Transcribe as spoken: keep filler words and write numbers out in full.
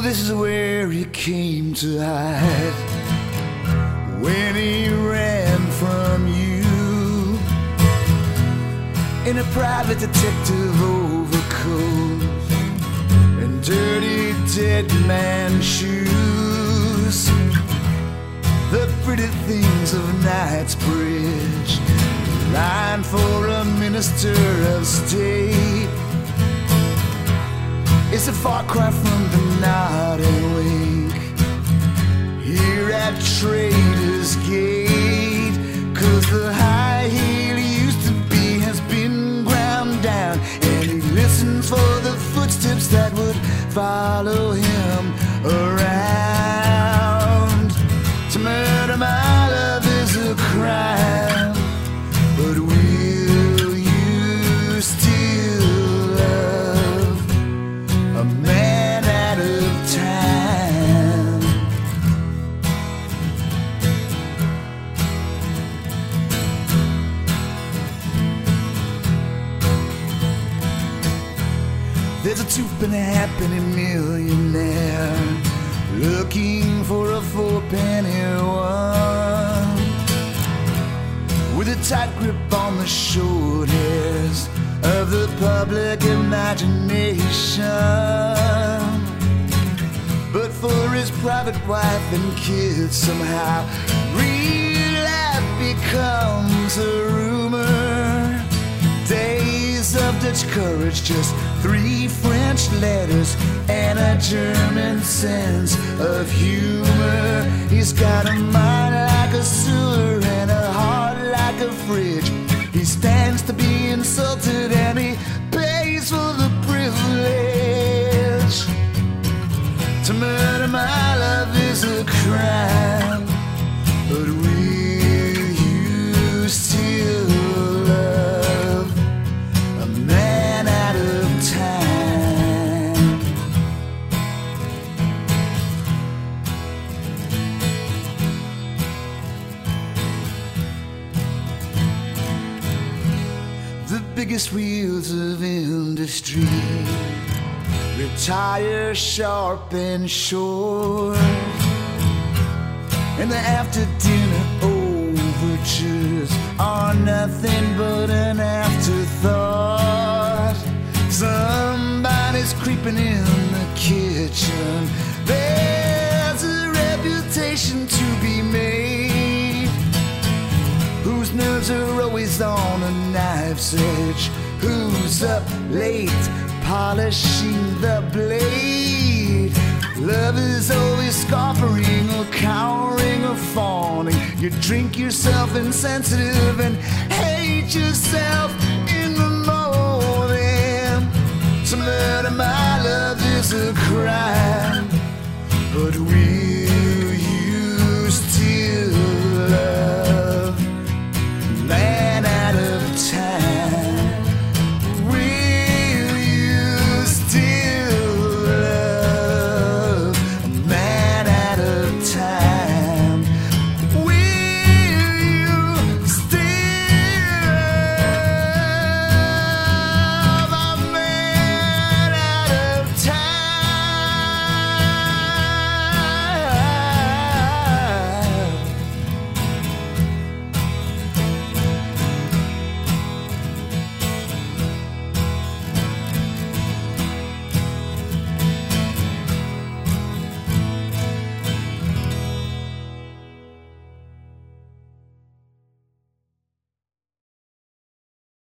this is where he came to hide when he ran from you, in a private detective overcoat and dirty dead man shoes. The pretty things of Knightsbridge, line for a minister of state. It's a far cry from the nod and wink here at Trader's Gate, 'cause the high heel he used to be has been ground down, and he listens for the footsteps that would follow him around. To murder my love is a crime, but will you still love a man out of time? There's a two-penny halfpenny millionaire looking for a four-penny one, with a tight grip on the short hairs of the public imagination. But for his private wife and kids, somehow real life becomes a rumor. Days of Dutch courage, just three French letters and a German sense of humor. He's got a mind like a sewer and a heart like a fridge. He stands to be insulted and he pays for the privilege. To murder my love is a crime, but will you still love a man out of time? The biggest wheels of industry retire sharp and short, and the after-dinner overtures are nothing but an afterthought. Somebody's creeping in the kitchen. There's a reputation to be made, whose nerves are always on a knife's edge, who's up late polishing the blade. Love is always scoffing or cowering or fawning. You drink yourself insensitive and hate yourself in the morning. To murder my love is a crime, but we